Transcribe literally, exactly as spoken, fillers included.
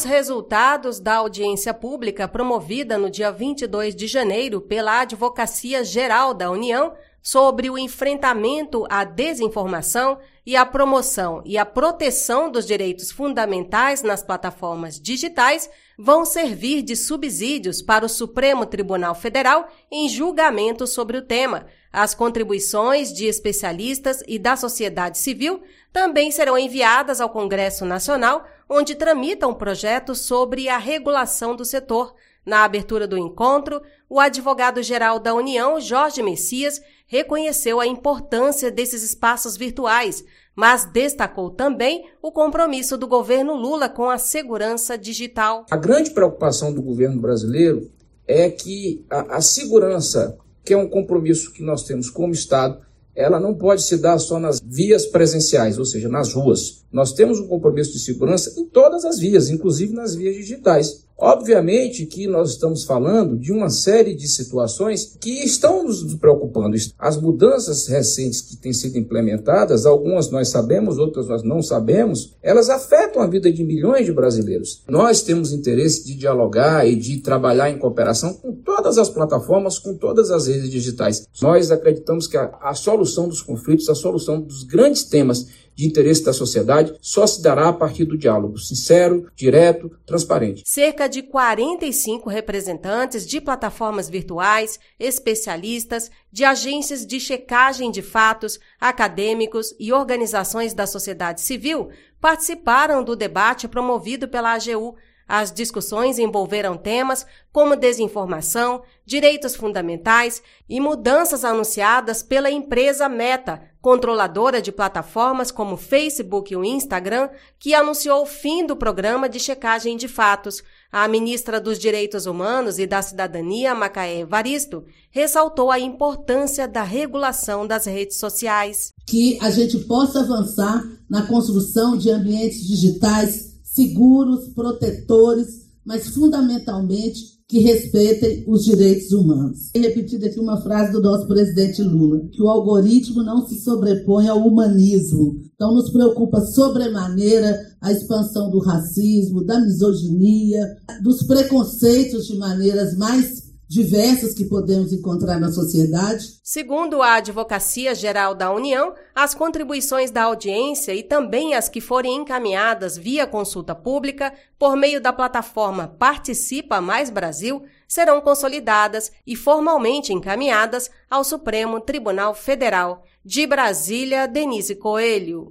Os resultados da audiência pública promovida no dia vinte e dois de janeiro pela Advocacia Geral da União sobre o enfrentamento à desinformação e a promoção e a proteção dos direitos fundamentais nas plataformas digitais vão servir de subsídios para o Supremo Tribunal Federal em julgamento sobre o tema. As contribuições de especialistas e da sociedade civil também serão enviadas ao Congresso Nacional, onde tramita um projeto sobre a regulação do setor. Na abertura do encontro, o advogado-geral da União, Jorge Messias, reconheceu a importância desses espaços virtuais, mas destacou também o compromisso do governo Lula com a segurança digital. A grande preocupação do governo brasileiro é que a, a segurança, que é um compromisso que nós temos como Estado, ela não pode se dar só nas vias presenciais, ou seja, nas ruas. Nós temos um compromisso de segurança em todas as vias, inclusive nas vias digitais. Obviamente que nós estamos falando de uma série de situações que estão nos preocupando. As mudanças recentes que têm sido implementadas, algumas nós sabemos, outras nós não sabemos, elas afetam a vida de milhões de brasileiros. Nós temos interesse de dialogar e de trabalhar em cooperação com todas as plataformas, com todas as redes digitais. Nós acreditamos que a, a solução dos conflitos, a solução dos grandes temas de interesse da sociedade só se dará a partir do diálogo sincero, direto, transparente. Cerca de quarenta e cinco representantes de plataformas virtuais, especialistas, de agências de checagem de fatos, acadêmicos e organizações da sociedade civil participaram do debate promovido pela A G U. As discussões envolveram temas como desinformação, direitos fundamentais e mudanças anunciadas pela empresa Meta, controladora de plataformas como Facebook e o Instagram, que anunciou o fim do programa de checagem de fatos. A ministra dos Direitos Humanos e da Cidadania, Macaé Evaristo, ressaltou a importância da regulação das redes sociais. Que a gente possa avançar na construção de ambientes digitais seguros, protetores, mas fundamentalmente que respeitem os direitos humanos. Tem repetido aqui uma frase do nosso presidente Lula, que o algoritmo não se sobrepõe ao humanismo. Então nos preocupa sobremaneira a expansão do racismo, da misoginia, dos preconceitos de maneiras mais diversas que podemos encontrar na sociedade. Segundo a Advocacia Geral da União, as contribuições da audiência e também as que forem encaminhadas via consulta pública por meio da plataforma Participa Mais Brasil serão consolidadas e formalmente encaminhadas ao Supremo Tribunal Federal. De Brasília, Denise Coelho.